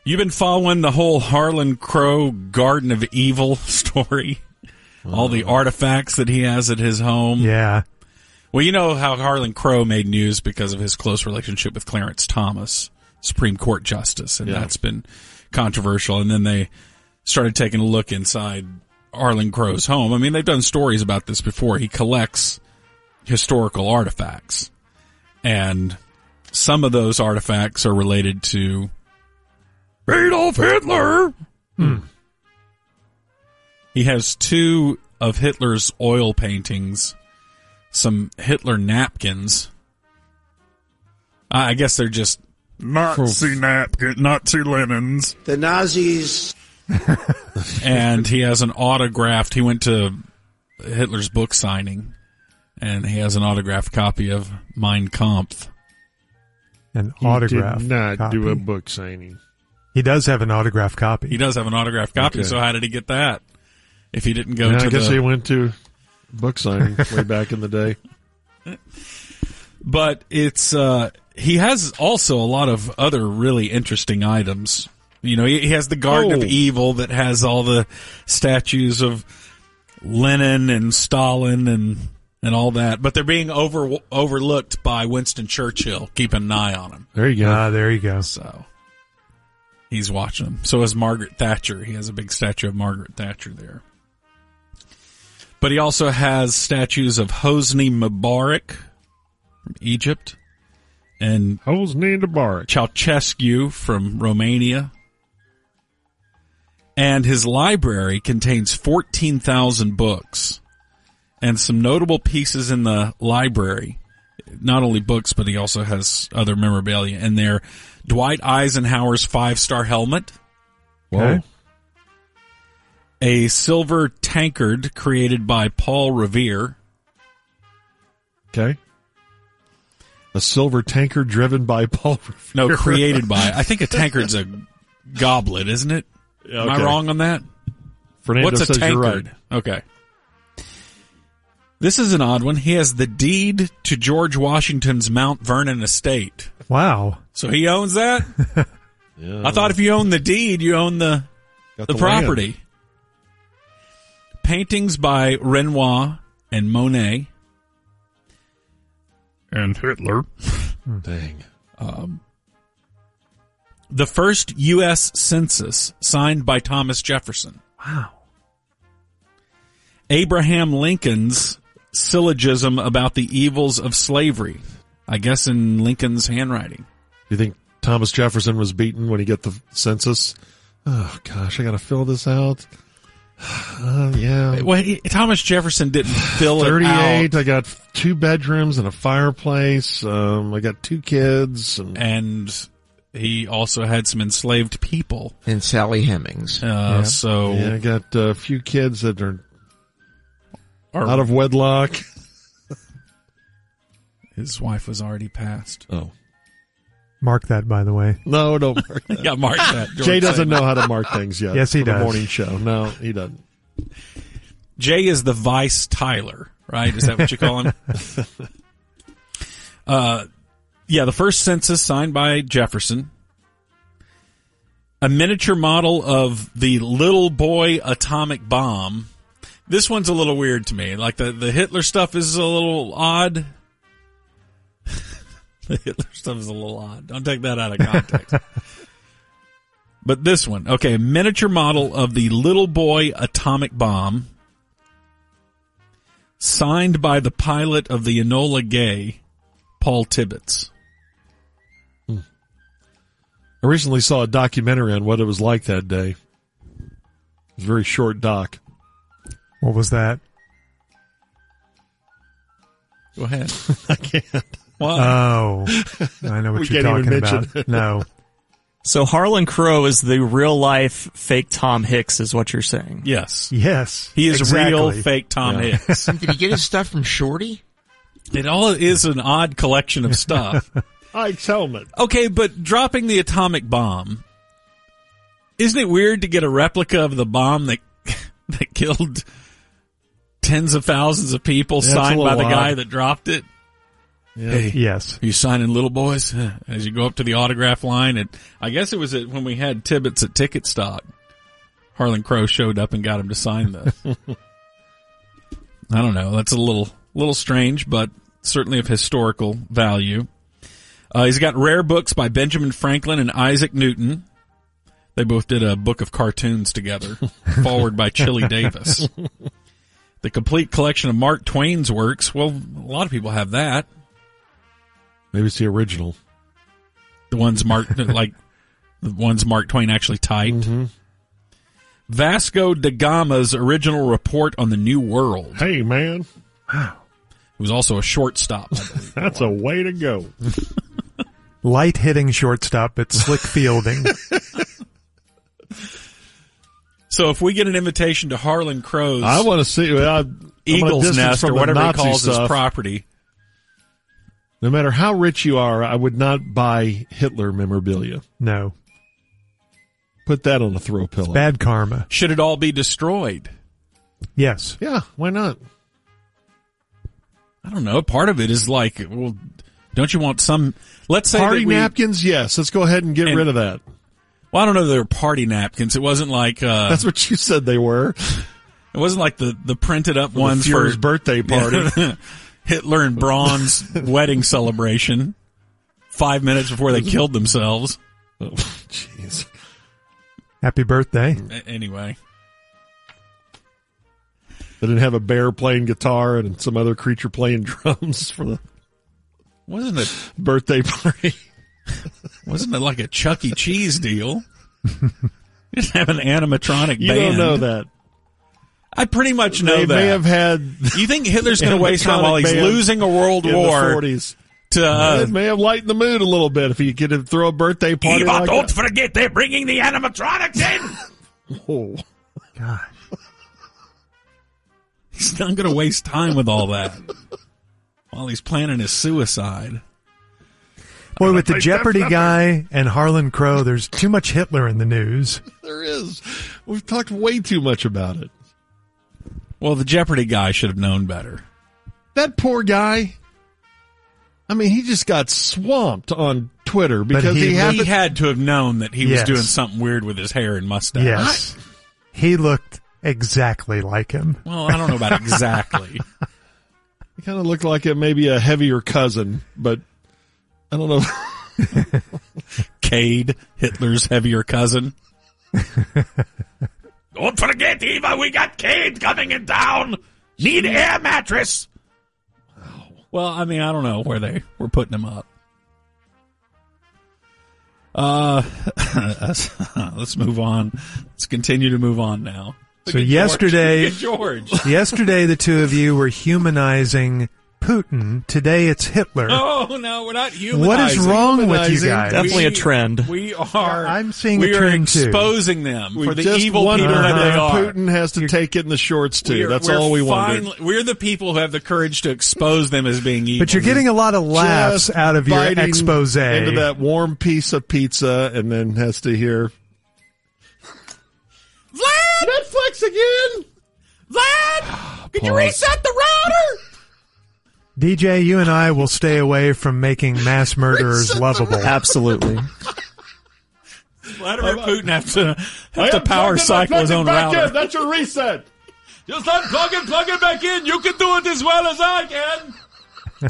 You've been following the whole Harlan Crow Garden of Evil story? All the artifacts that he has at his home? Yeah. Well, you know how Harlan Crow made news because of his close relationship with Clarence Thomas, Supreme Court Justice, and that's been controversial. And then they started taking a look inside Harlan Crow's home. I mean, they've done stories about this before. He collects historical artifacts, and some of those artifacts are related to Adolf Hitler. He has 2 of Hitler's oil paintings, some Hitler napkins. I guess they're just Nazi napkin, Nazi linens. The Nazis. And he has an autographed, he went to Hitler's book signing, and he has an autographed copy of Mein Kampf. An autograph. He did not copy. do a book signing. He does have an autograph copy. He does have an autographed copy, Okay. so how did he get that? If he didn't go to I guess the... he went to book signing way back in the day. But it's, he has also a lot of other really interesting items. You know, he has the Garden of Evil that has all the statues of Lenin and Stalin and all that. But they're being overlooked by Winston Churchill, keeping an eye on him. There you go. There you go. So he's watching them. So is Margaret Thatcher. He has a big statue of Margaret Thatcher there. But he also has statues of Hosni Mubarak from Egypt and Hosni Mubarak, Ceausescu from Romania. And his library contains 14,000 books and some notable pieces in the library. Not only books, but he also has other memorabilia in there. Dwight Eisenhower's 5-star helmet. Whoa. A silver tankard created by Paul Revere. Okay. A silver tankard driven by Paul Revere. No, created by. I think a tankard's a goblet, isn't it? Am I wrong on that? Fernando What's a says tankard? you're right. Okay. This is an odd one. He has the deed to George Washington's Mount Vernon estate. Wow. So he owns that? Yeah. I thought if you own the deed, you own the property. Land. Paintings by Renoir and Monet. And Hitler. Dang. The first U.S. census signed by Thomas Jefferson. Wow. Abraham Lincoln's syllogism about the evils of slavery. I guess in Lincoln's handwriting. You think Thomas Jefferson was beaten when he got the census? Oh, gosh, I got to fill this out. Yeah. Well, Thomas Jefferson didn't fill it 38. out. I got 2 bedrooms and a fireplace. I got 2 kids. And he also had some enslaved people. And Sally Hemings. So yeah, I got a few kids that are out of wedlock. His wife was already passed. Oh. Mark that, by the way. No, don't mark that. Yeah, mark that. Jay doesn't know how to mark things yet. Yes, he for does. The morning show. No, he doesn't. Jay is the Vice Tyler, right? Is that what you call him? Yeah, the first census signed by Jefferson. A miniature model of the little boy atomic bomb. This one's a little weird to me. Like the Hitler stuff is a little odd. The Hitler stuff is a little odd. Don't take that out of context. But this one, okay, a miniature model of the little boy atomic bomb, signed by the pilot of the Enola Gay, Paul Tibbets. I recently saw a documentary on what it was like that day. It was a very short doc. What was that? Go ahead. I can't. Why? Oh, I know what We you're can't even talking mention about. it. No. So Harlan Crow is the real life fake Tom Hicks, is what you're saying. Yes. Yes. He is exactly. real fake Tom Hicks. Did he get his stuff from Shorty? It all is an odd collection of stuff. Ike's helmet. Okay, but dropping the atomic bomb, isn't it weird to get a replica of the bomb that killed tens of thousands of people Yeah, signed it's a by the little guy odd. that dropped it? Hey, Yes. are you signing Little Boys? As you go up to the autograph line, and I guess it was when we had Tibbetts at Ticket Stock. Harlan Crow showed up and got him to sign this. I don't know. That's a little strange, but certainly of historical value. He's got rare books by Benjamin Franklin and Isaac Newton. They both did a book of cartoons together, forward by Chili Davis. The complete collection of Mark Twain's works. Well, a lot of people have that. Maybe it's the original. The ones Mark Twain actually typed. Mm-hmm. Vasco da Gama's original report on the New World. Hey, man. Wow. He was also a shortstop, I believe. That's a way to go. Light hitting shortstop, but slick fielding. So if we get an invitation to Harlan Crow's I want to see Eagle's Nest or whatever he calls his property. No matter how rich you are, I would not buy Hitler memorabilia. No. Put that on a throw pillow. Bad karma. Should it all be destroyed? Yes. Yeah, why not? I don't know. Part of it is like, well, don't you want some, let's say Party that we, napkins, yes. Let's go ahead and get rid of that. Well, I don't know if they were party napkins. It wasn't like, That's what you said they were. It wasn't like the printed up ones for for his birthday party. Hitler and Braun's wedding celebration 5 minutes before they killed themselves. Oh, jeez. Happy birthday. Anyway. They didn't have a bear playing guitar and some other creature playing drums for the Wasn't it birthday party. Wasn't it like a Chuck E. Cheese deal? You didn't have an animatronic You band. don't know that. I pretty much know They that. may have had You think Hitler's going to waste time while he's band losing a world in war the 40s. to It may have lightened the mood a little bit if you could throw a birthday party like don't that. forget they're bringing the animatronics in. Oh. God. He's not going to waste time with all that while he's planning his suicide. Boy, with the Jeopardy guy and Harlan Crow, there's too much Hitler in the news. There is. We've talked way too much about it. Well, the Jeopardy guy should have known better. That poor guy. I mean, he just got swamped on Twitter because he He had to have known that he was Yes. doing something weird with his hair and mustache. Yes. He looked exactly like him. Well, I don't know about exactly. He kind of looked like maybe a heavier cousin, but I don't know. Cade, Hitler's heavier cousin. Don't forget, Eva, we got Cade coming in town. Need air mattress. Well, I mean, I don't know where they were putting him up. Let's move on. Let's continue to move on now. So yesterday, George. yesterday the two of you were humanizing Putin. Today it's Hitler. Oh no, we're not humanizing. What is wrong with you Humanizing. guys? Definitely a trend. We are. I'm seeing we a are trend too. exposing them We for the just evil wondered people that they if are. Putin has to take it in the shorts too. That's We're all we wanted. We're the people who have the courage to expose them as being evil. But you're getting a lot of laughs Just out of your biting expose. into that warm piece of pizza, and then has to hear Vlad, Netflix again. Vlad, could you Pause. reset the router? DJ, you and I will stay away from making mass murderers lovable. Absolutely. Vladimir Putin have to power cycle his own router. That's your reset. Just unplug and plug it back in. You can do it as well as I can.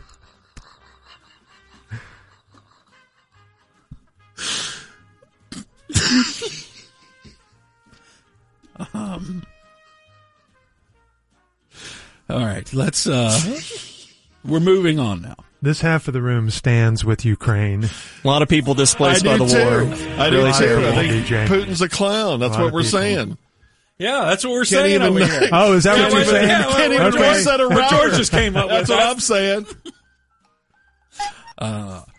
All right, let's we're moving on now. This half of the room stands with Ukraine. A lot of people displaced by the war. I do Really too. terrible. I think DJ. Putin's a clown. That's A lot what of we're people. saying. Yeah, that's what we're saying even- over here. Oh, is that what you're saying? Can't even Okay. reset a What router. George just came up That's with. what I'm saying.